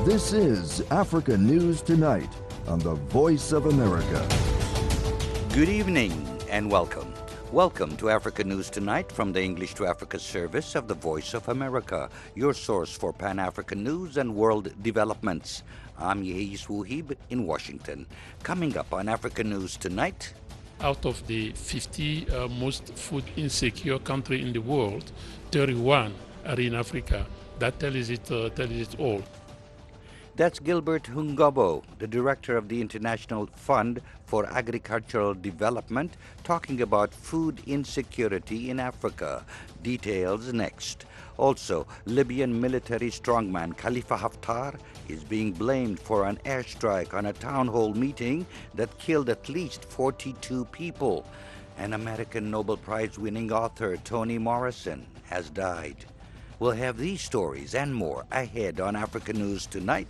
This is Africa News Tonight on the Voice of America. Good evening and welcome. Welcome to Africa News Tonight from the English to Africa service of the Voice of America, your source for Pan-African news and world developments. I'm Yehis Wuhib in Washington. Coming up on Africa News Tonight. Out of the 50 most food insecure countries in the world, 31 are in Africa. That tells it all. That's Gilbert Hungobo, the director of the International Fund for Agricultural Development, talking about food insecurity in Africa. Details next. Also, Libyan military strongman Khalifa Haftar is being blamed for an airstrike on a town hall meeting that killed at least 42 people. An American Nobel Prize-winning author, Toni Morrison, has died. We'll have these stories and more ahead on Africa News Tonight.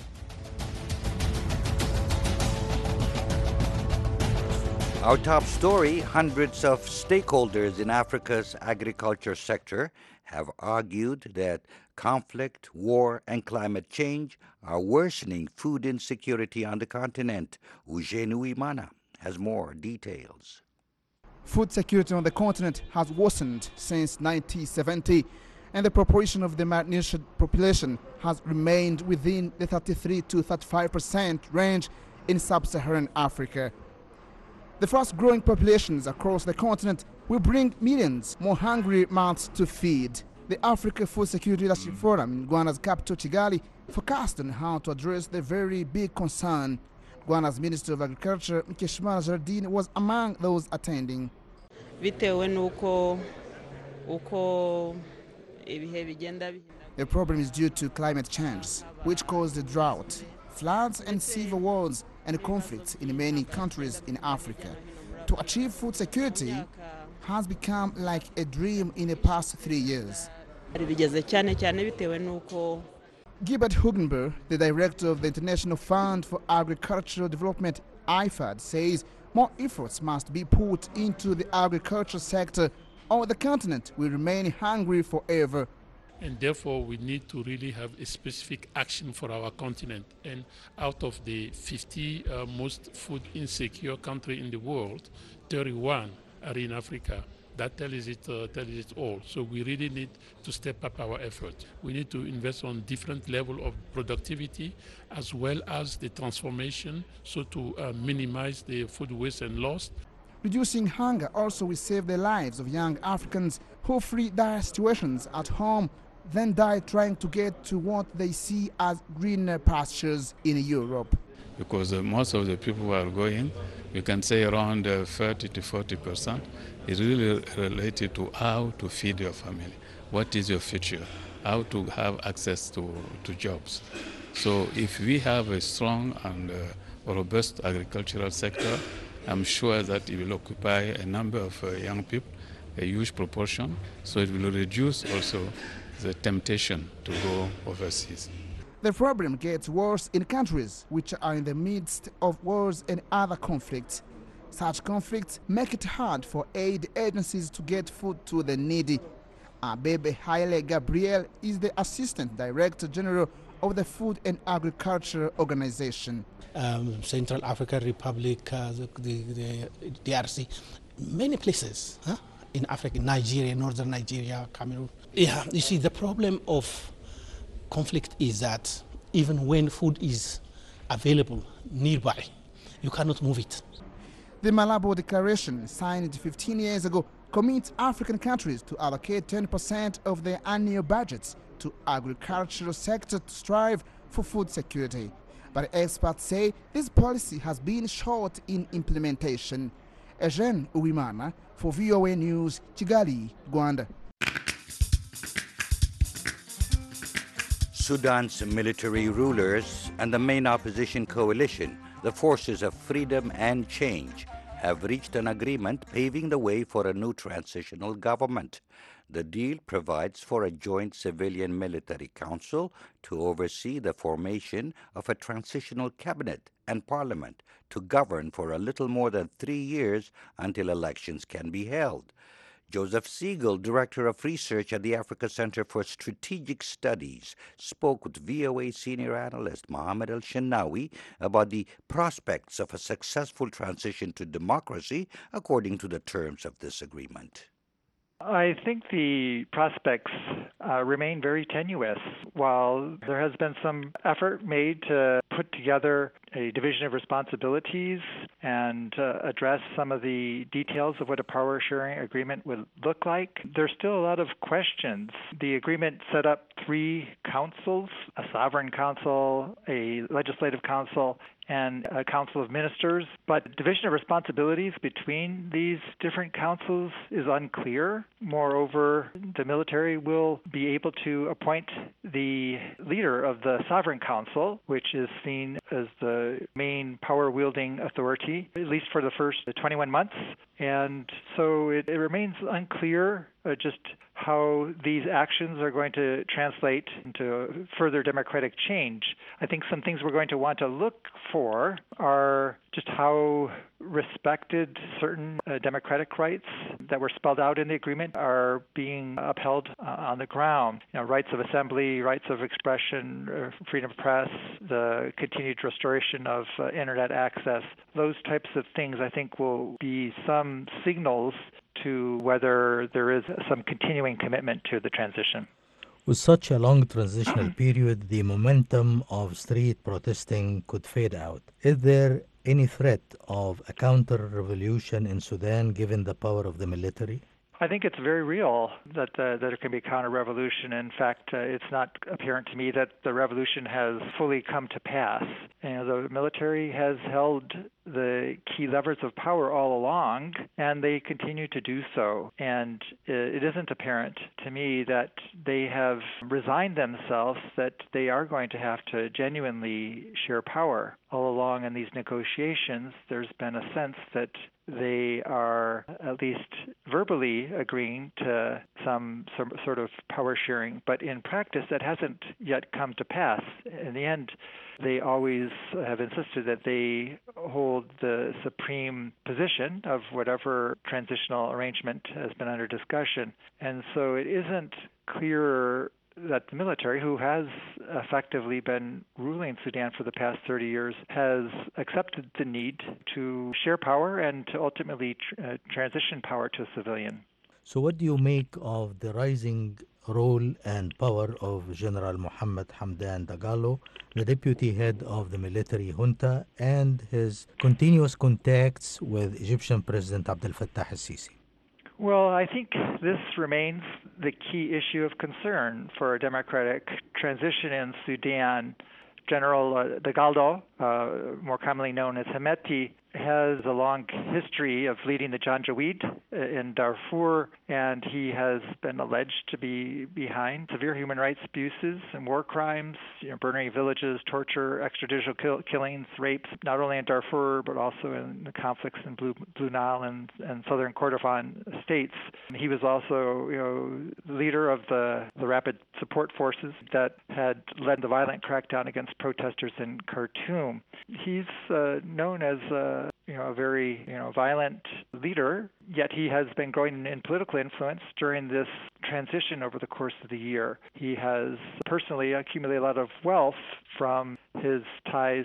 Our top story, hundreds of stakeholders in Africa's agriculture sector have argued that conflict, war, and climate change are worsening food insecurity on the continent. Eugene Uwimana has more details. Food security on the continent has worsened since 1970, and the proportion of the malnourished population has remained within the 33 to 35% range in sub-Saharan Africa. The fast-growing populations across the continent will bring millions more hungry mouths to feed. The Africa Food Security Leadership Forum in Rwanda's capital Kigali forecast on how to address the very big concern. Rwanda's Minister of Agriculture, Mukeshimana Gerardine, was among those attending. The problem is due to climate change, which caused the drought, floods and civil wars and conflicts in many countries in Africa. To achieve food security has become like a dream in the past 3 years. Gilbert Hugenberg, the director of the International Fund for Agricultural Development, IFAD, says more efforts must be put into the agriculture sector or the continent will remain hungry forever. And therefore, we need to really have a specific action for our continent. And out of the 50 most food insecure countries in the world, 31 are in Africa. That tells it all. So we really need to step up our effort. We need to invest on different level of productivity as well as the transformation, so to minimize the food waste and loss. Reducing hunger also will save the lives of young Africans who flee dire situations at home, then die trying to get to what they see as greener pastures in Europe. Because most of the people who are going, you can say around 30 to 40%, is really related to how to feed your family. What is your future? How to have access to jobs. So if we have a strong and robust agricultural sector, I'm sure that it will occupy a number of young people, a huge proportion, so it will reduce also the temptation to go overseas. The problem gets worse in countries which are in the midst of wars and other conflicts. Such conflicts make it hard for aid agencies to get food to the needy. Abebe Haile Gabriel is the Assistant Director General of the Food and Agriculture Organization. Central African Republic, the DRC, many places in Africa, Nigeria, northern Nigeria, Cameroon. Yeah, you see, the problem of conflict is that even when food is available nearby, you cannot move it. The Malabo Declaration, signed 15 years ago, commits African countries to allocate 10% of their annual budgets to agricultural sector to strive for food security. But experts say this policy has been short in implementation. Eugene Uwimana for VOA News, Kigali, Rwanda. Sudan's military rulers and the main opposition coalition, the Forces of Freedom and Change, have reached an agreement paving the way for a new transitional government. The deal provides for a joint civilian-military council to oversee the formation of a transitional cabinet and parliament to govern for a little more than 3 years until elections can be held. Joseph Siegel, Director of Research at the Africa Center for Strategic Studies, spoke with VOA senior analyst Mohammed El-Shenawi about the prospects of a successful transition to democracy according to the terms of this agreement. I think the prospects remain very tenuous. While there has been some effort made to put together a division of responsibilities and address some of the details of what a power sharing agreement would look like, there's still a lot of questions. The agreement set up 3 councils, a sovereign council, a legislative council, and a council of ministers, but division of responsibilities between these different councils is unclear. Moreover, the military will be able to appoint the leader of the sovereign council, which is seen as the main power-wielding authority, at least for the first 21 months. And so it remains unclear just how these actions are going to translate into further democratic change. I think some things we're going to want to look for are just how respected certain democratic rights that were spelled out in the agreement are being upheld on the ground. Rights of assembly, rights of expression, freedom of press, the continued restoration of internet access. Those types of things, I think, will be some signals to whether there is some continuing commitment to the transition. With such a long transitional period, the momentum of street protesting could fade out. Is there any threat of a counter-revolution in Sudan given the power of the military? I think it's very real that there can be a counter-revolution. In fact, it's not apparent to me that the revolution has fully come to pass. The military has held the key levers of power all along, and they continue to do so. And it isn't apparent to me that they have resigned themselves that they are going to have to genuinely share power. All along in these negotiations, there's been a sense that they are at least verbally agreeing to some sort of power sharing, but in practice that hasn't yet come to pass. In the end, they always have insisted that they hold the supreme position of whatever transitional arrangement has been under discussion. And so it isn't clear that the military, who has effectively been ruling Sudan for the past 30 years, has accepted the need to share power and to ultimately transition power to a civilian. So what do you make of the rising role and power of General Mohammed Hamdan Dagalo, the deputy head of the military junta, and his continuous contacts with Egyptian President Abdel Fattah al-Sisi? Well, I think this remains the key issue of concern for a democratic transition in Sudan. General Dagalo, more commonly known as Hemeti, has a long history of leading the Janjaweed in Darfur, and he has been alleged to be behind severe human rights abuses and war crimes, burning villages, torture, extrajudicial killings, rapes, not only in Darfur but also in the conflicts in Blue Nile and southern Kordofan states. He was also, leader of the rapid support forces that had led the violent crackdown against protesters in Khartoum. He's known as a very violent leader, yet he has been growing in political influence during this transition over the course of the year. He has personally accumulated a lot of wealth from his ties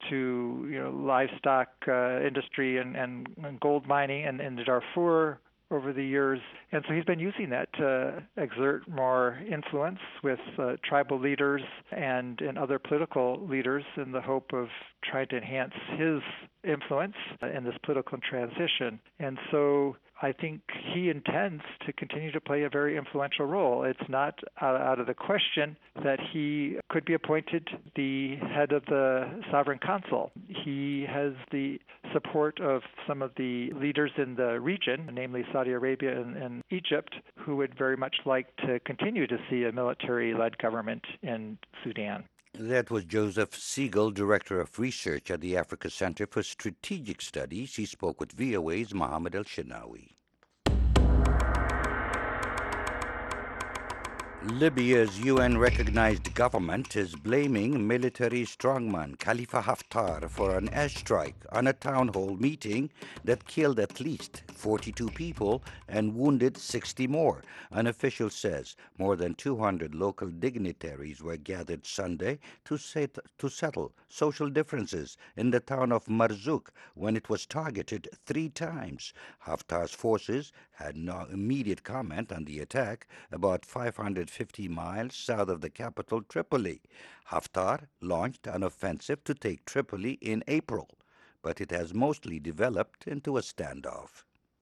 to livestock industry and gold mining in the Darfur over the years. And so he's been using that to exert more influence with tribal leaders and other political leaders in the hope of trying to enhance his influence in this political transition. And so I think he intends to continue to play a very influential role. It's not out of the question that he could be appointed the head of the Sovereign Council. He has the support of some of the leaders in the region, namely Saudi Arabia and Egypt, who would very much like to continue to see a military-led government in Sudan. That was Joseph Siegel, Director of Research at the Africa Center for Strategic Studies. He spoke with VOA's Mohammed El-Shenawi. Libya's UN-recognized government is blaming military strongman Khalifa Haftar for an airstrike on a town hall meeting that killed at least 42 people and wounded 60 more. An official says more than 200 local dignitaries were gathered Sunday to settle social differences in the town of Marzouk when it was targeted 3 times. Haftar's forces had no immediate comment on the attack about 550 miles south of the capital, Tripoli. Haftar launched an offensive to take Tripoli in April, but it has mostly developed into a standoff.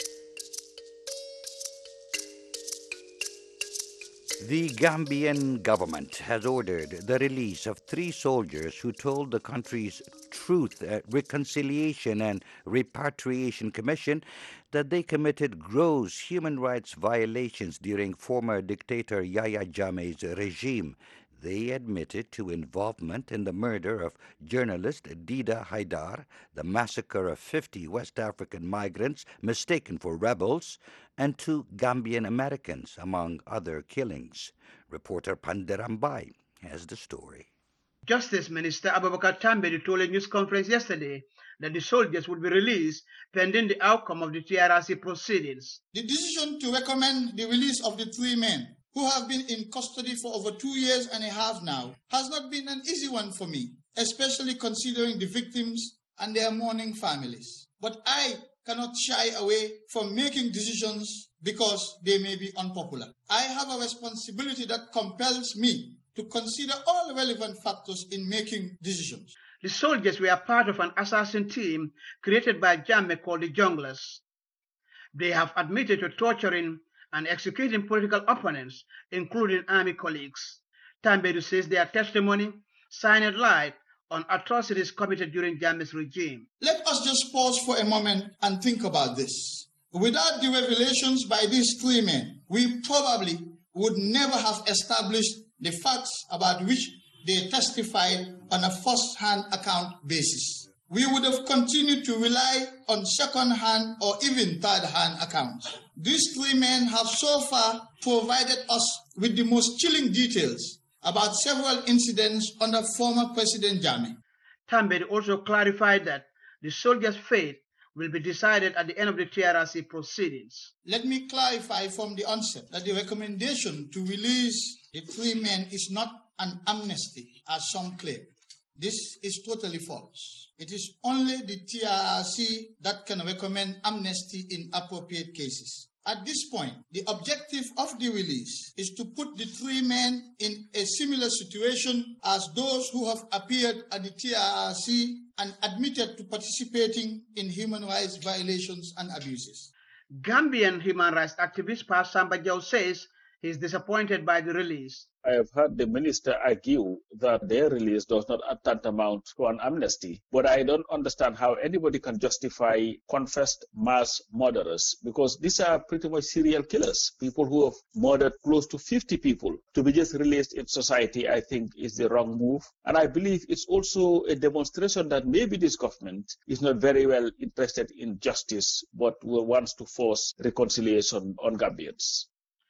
The Gambian government has ordered the release of 3 soldiers who told the country's Truth, Reconciliation and Repatriation Commission that they committed gross human rights violations during former dictator Yahya Jammeh's regime. They admitted to involvement in the murder of journalist Dida Haidar, the massacre of 50 West African migrants mistaken for rebels, and 2 Gambian Americans, among other killings. Reporter Panderambai has the story. Justice Minister Abubakar Tambedi told a news conference yesterday that the soldiers would be released pending the outcome of the TRRC proceedings. The decision to recommend the release of the 3 men who have been in custody for over 2 years and a half now has not been an easy one for me, especially considering the victims and their mourning families. But I cannot shy away from making decisions because they may be unpopular. I have a responsibility that compels me to consider all relevant factors in making decisions. The soldiers were part of an assassin team created by Jammeh called the Junglers. They have admitted to torturing and executing political opponents, including army colleagues. Tambedi says their testimony shined light on atrocities committed during Jammeh's regime. Let us just pause for a moment and think about this. Without the revelations by these 3 men, we probably would never have established the facts about which they testified on a first-hand account basis. We would have continued to rely on second-hand or even third-hand accounts. These 3 men have so far provided us with the most chilling details about several incidents under former President Jammeh. Tambedi also clarified that the soldiers' fate will be decided at the end of the TRRC proceedings. Let me clarify from the onset that the recommendation to release the 3 men is not an amnesty, as some claim. This is totally false. It is only the TRRC that can recommend amnesty in appropriate cases. At this point, the objective of the release is to put the 3 men in a similar situation as those who have appeared at the TRRC and admitted to participating in human rights violations and abuses. Gambian human rights activist Pa Samba Jaw says he is disappointed by the release. I have heard the minister argue that their release does not tantamount to an amnesty, but I don't understand how anybody can justify confessed mass murderers, because these are pretty much serial killers, people who have murdered close to 50 people. To be just released in society, I think, is the wrong move. And I believe it's also a demonstration that maybe this government is not very well interested in justice, but wants to force reconciliation on Gambians.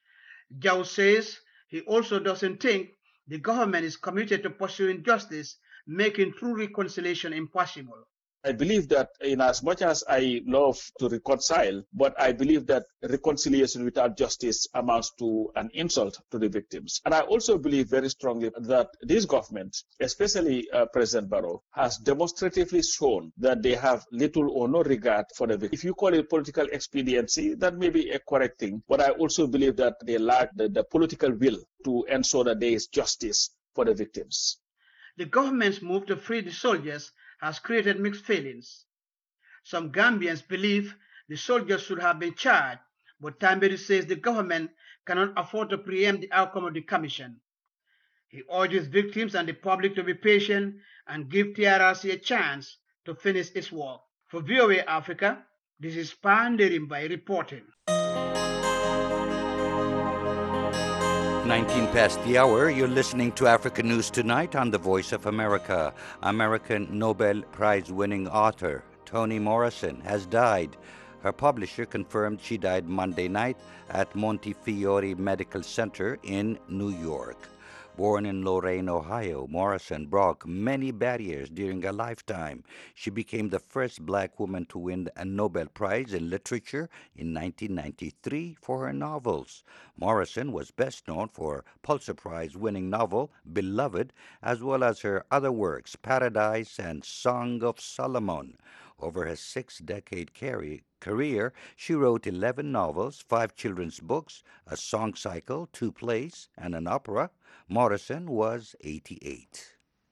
Jaw says he also doesn't think the government is committed to pursuing justice, making true reconciliation impossible. I believe that in as much as I love to reconcile, but I believe that reconciliation without justice amounts to an insult to the victims. And I also believe very strongly that this government, especially President Barrow, has demonstratively shown that they have little or no regard for the victims. If you call it political expediency, that may be a correct thing, but I also believe that they lack the political will to ensure that there is justice for the victims. The government's move to free the soldiers has created mixed feelings. Some Gambians believe the soldiers should have been charged, but Tambedi says the government cannot afford to preempt the outcome of the commission. He urges victims and the public to be patient and give TRRC a chance to finish its work. For VOA Africa, this is Panderimbai reporting. 19 past the hour, you're listening to Africa News Tonight on the Voice of America. American Nobel Prize-winning author Toni Morrison has died. Her publisher confirmed she died Monday night at Montefiore Medical Center in New York. Born in Lorain, Ohio, Morrison broke many barriers during her lifetime. She became the first black woman to win a Nobel Prize in Literature in 1993 for her novels. Morrison was best known for Pulitzer Prize-winning novel Beloved, as well as her other works, Paradise and Song of Solomon. Over her six-decade career, she wrote 11 novels, 5 children's books, a song cycle, 2 plays, and an opera. Morrison was 88.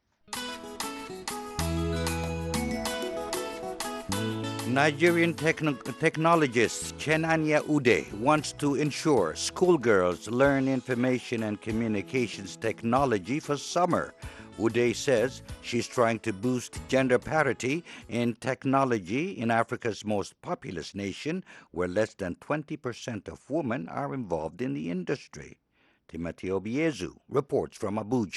Nigerian technologist Chenanya Ude wants to ensure schoolgirls learn information and communications technology for summer. Ude says she's trying to boost gender parity in technology in Africa's most populous nation, where less than 20% of women are involved in the industry. Timothy Obiezu reports from Abuja.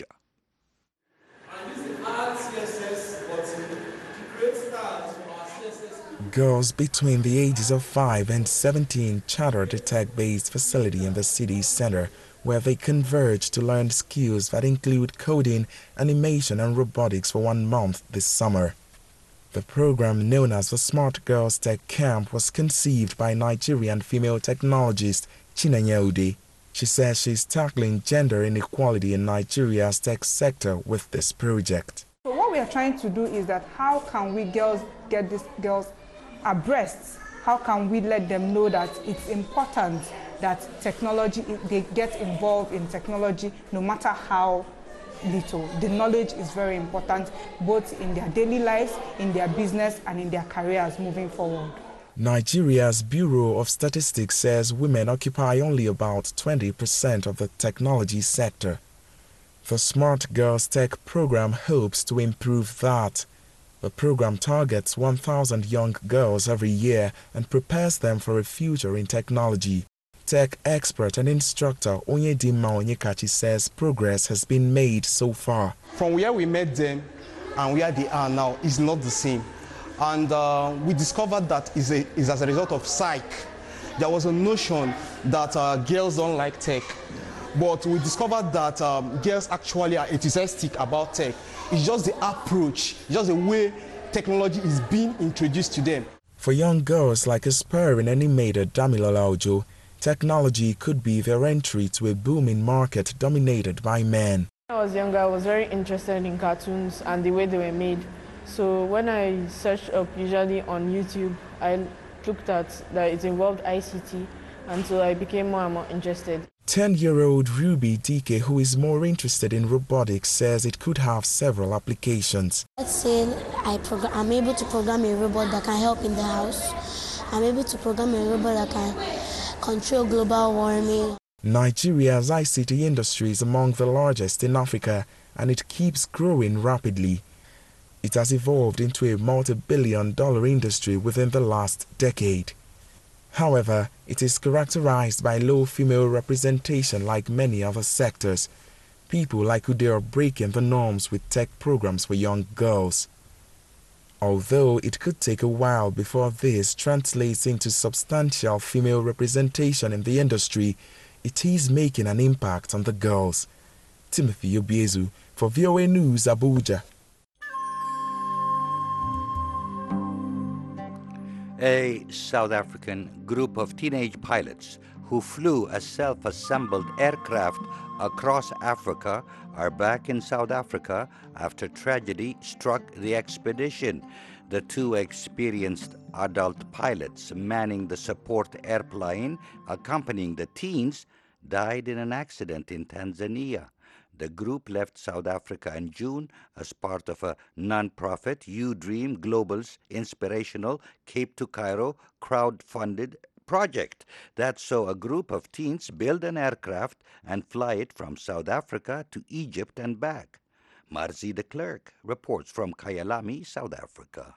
Girls between the ages of 5 and 17 chartered a tech-based facility in the city center where they converge to learn skills that include coding, animation, and robotics for 1 month this summer. The program, known as the Smart Girls Tech Camp, was conceived by Nigerian female technologist Chinenye Ude. She says she's tackling gender inequality in Nigeria's tech sector with this project. So what we are trying to do is that how can we get these girls abreast? How can we let them know that it's important that technology, they get involved in technology no matter how little. The knowledge is very important both in their daily lives, in their business, and in their careers moving forward. Nigeria's Bureau of Statistics says women occupy only about 20% of the technology sector. The Smart Girls Tech program hopes to improve that. The program targets 1,000 young girls every year and prepares them for a future in technology. Tech expert and instructor Onyedinma Onyekachi says progress has been made so far. From where we met them and where they are now is not the same. And we discovered that is as a result of psych. There was a notion that girls don't like tech. But we discovered that girls actually are enthusiastic about tech. It's just the approach, just the way technology is being introduced to them. For young girls like aspiring animator Damilola Ojo, technology could be their entry to a booming market dominated by men. When I was younger, I was very interested in cartoons and the way they were made. So when I searched up, usually on YouTube, I looked at that it involved ICT, and so I became more and more interested. 10-year-old Ruby Dike, who is more interested in robotics, says it could have several applications. Let's say I'm able to program a robot that can help in the house. I'm able to program a robot that can control global warming. Nigeria's ICT industry is among the largest in Africa, and it keeps growing rapidly. It has evolved into a multi-billion-dollar industry within the last decade. However, it is characterized by low female representation like many other sectors. People like Ude are breaking the norms with tech programs for young girls. Although it could take a while before this translates into substantial female representation in the industry, it is making an impact on the girls. Timothy Obiezu for VOA News, Abuja. A South African group of teenage pilots who flew a self-assembled aircraft across Africa are back in South Africa after tragedy struck the expedition. The 2 experienced adult pilots manning the support airplane accompanying the teens died in an accident in Tanzania. The group left South Africa in June as part of a non-profit UDream Global's inspirational Cape to Cairo crowd-funded project that saw a group of teens build an aircraft and fly it from South Africa to Egypt and back. Marzi de Klerk reports from Kyalami, South Africa.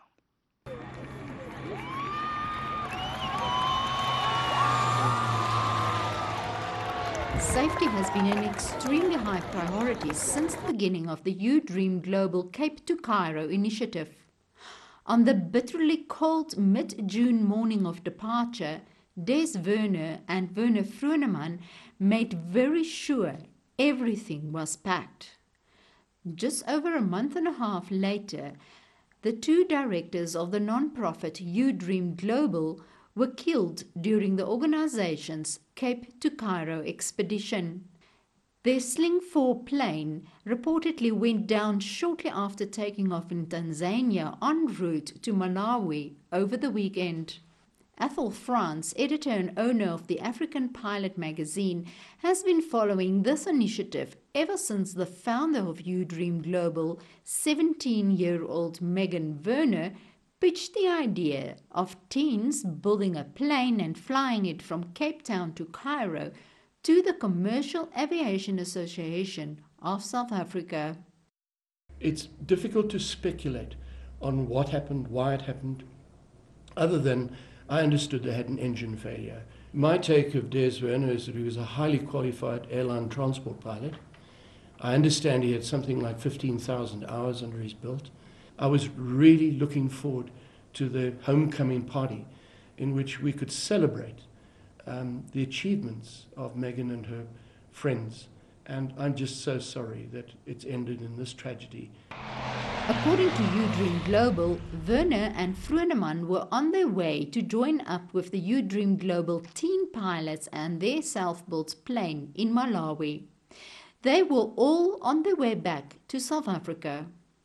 Safety has been an extremely high priority since the beginning of the UDream Global Cape to Cairo initiative. On the bitterly cold mid-June morning of departure, Des Werner and Werner Vroneman made very sure everything was packed. Just over a month and a half later, the two directors of the non-profit U-Dream Global were killed during the organization's Cape to Cairo expedition. Their Sling 4 plane reportedly went down shortly after taking off in Tanzania en route to Malawi over the weekend. Athol France, editor and owner of the African Pilot magazine, has been following this initiative ever since the founder of U-Dream Global, 17-year-old Megan Werner, pitched the idea of teens building a plane and flying it from Cape Town to Cairo to the Commercial Aviation Association of South Africa. It's difficult to speculate on what happened, why it happened, other than I understood they had an engine failure. My take of Des Werner is that he was a highly qualified airline transport pilot. I understand he had something like 15,000 hours under his belt. I was really looking forward to the homecoming party in which we could celebrate the achievements of Megan and her friends. And I'm just so sorry that it's ended in this tragedy. According to U-Dream Global, Werner and Vroneman were on their way to join up with the U-Dream Global teen pilots and their self-built plane in Malawi. They were all on their way back to South Africa.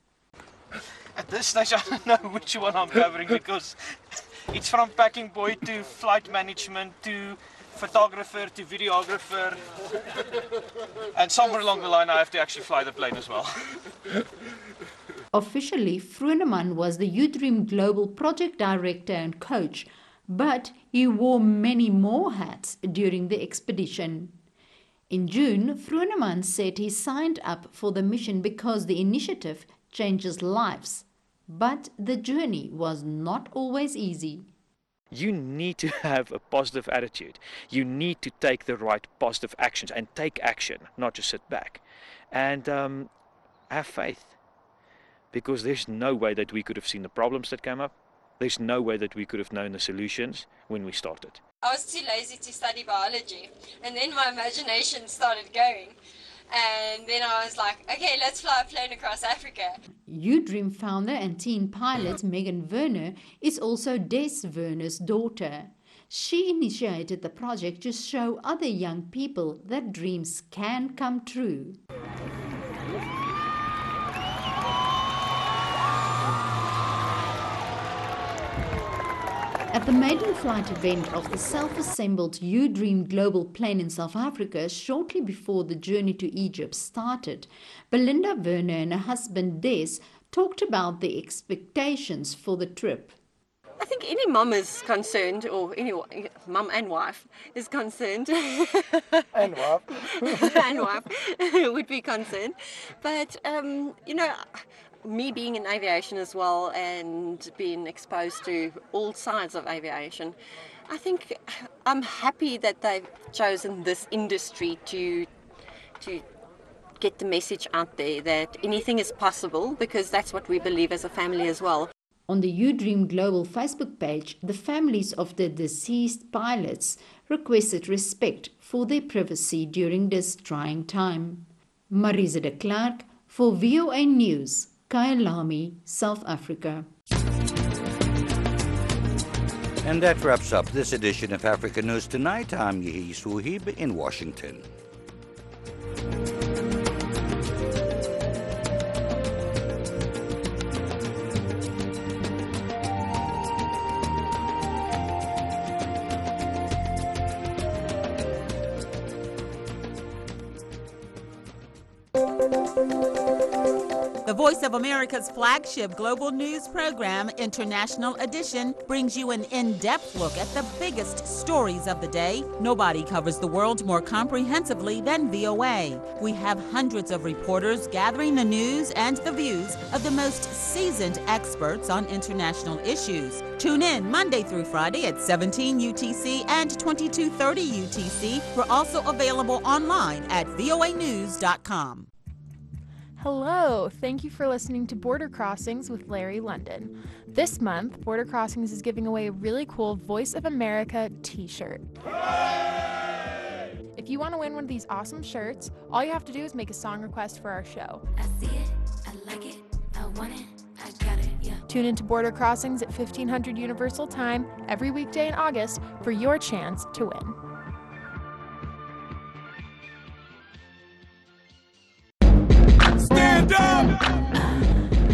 At this stage, I don't know which one I'm covering because it's from packing boy to flight management to photographer to videographer, and somewhere along the line I have to actually fly the plane as well. Officially, Vroneman was the U-Dream Global project director and coach, but he wore many more hats during the expedition. In June, Vroneman said he signed up for the mission because the initiative changes lives. But the journey was not always easy. You need to have a positive attitude. You need to take the right positive actions and take action, not just sit back. And have faith. Because there's no way that we could have seen the problems that came up. There's no way that we could have known the solutions when we started. I was too lazy to study biology, and then my imagination started going. And then I was like, okay, let's fly a plane across Africa. U-Dream founder and teen pilot Megan Werner is also Des Werner's daughter. She initiated the project to show other young people that dreams can come true. At the maiden flight event of the self-assembled U-Dream Global plane in South Africa shortly before the journey to Egypt started, Belinda Werner and her husband Des talked about the expectations for the trip. I think any mum is concerned, or any mum and wife is concerned. And wife. And wife would be concerned. But, me being in aviation as well and being exposed to all sides of aviation, I think I'm happy that they've chosen this industry to get the message out there that anything is possible, because that's what we believe as a family as well. On the U-Dream Global Facebook page, the families of the deceased pilots requested respect for their privacy during this trying time. Marisa de Klerk for VOA News, Kyalami, South Africa. And that wraps up this edition of Africa News Tonight. I'm Yehi Suhib in Washington. The Voice of America's flagship global news program, International Edition, brings you an in-depth look at the biggest stories of the day. Nobody covers the world more comprehensively than VOA. We have hundreds of reporters gathering the news and the views of the most seasoned experts on international issues. Tune in Monday through Friday at 17 UTC and 2230 UTC. We're also available online at voanews.com. Hello, thank you for listening to Border Crossings with Larry London. This month, Border Crossings is giving away a really cool Voice of America t-shirt. If you want to win one of these awesome shirts, all you have to do is make a song request for our show. I see it, I like it, I want it, I got it, yeah. Tune into Border Crossings at 1500 Universal Time every weekday in August for your chance to win.